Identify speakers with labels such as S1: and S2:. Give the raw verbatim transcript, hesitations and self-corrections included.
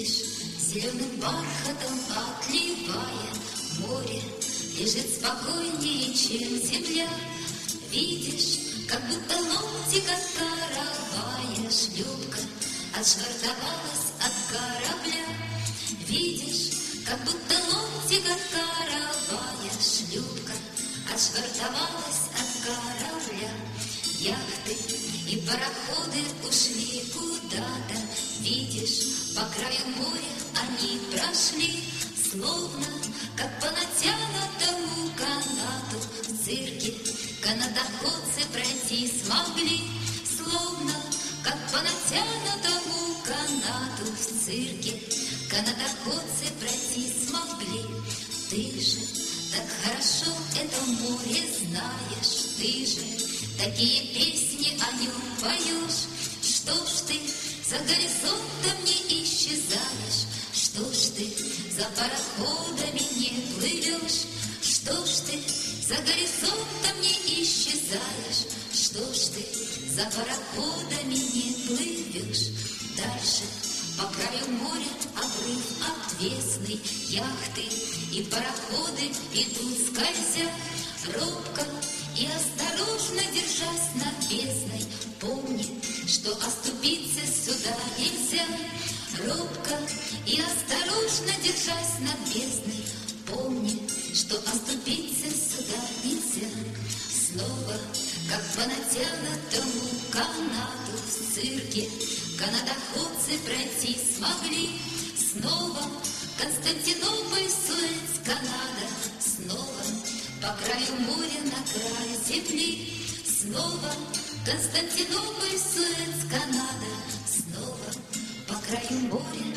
S1: Видишь, зеленым бархатом отливая, море лежит спокойнее, чем земля. Видишь, как будто ломтик от каравая, шлюпка отшвартовалась от корабля. Видишь, как будто ломтик от каравая, шлюпка отшвартовалась от корабля. Яхты и пароходы ушли куда-то. Видишь, по краю моря они прошли, словно как по натянутому канату. В цирке канатоходцы пройти смогли, словно как по натянутому канату. В цирке канатоходцы пройти смогли. Ты же так хорошо это море знаешь, ты же такие песни о нем поешь. Что ж ты за горизонтом не исчезаешь? Что ж ты за пароходами не плывешь? Что ж ты за горизонтом не исчезаешь? Что ж ты за пароходами не плывешь? Дальше по краю моря обрыв отвесный, яхты и пароходы идут скользя, робко и осторожно держась над бездной. Помни, что оступиться сюда нельзя. Робко и осторожно держась над бездной. Помни, что оступиться сюда нельзя. Снова, как по натянутому канату, в цирке канатоходцы пройти смогли. Снова Константинополь, Суэц, Канада. Снова по краю моря на край земли. Снова Константинополь, Суэц, Канада. Снова по краю моря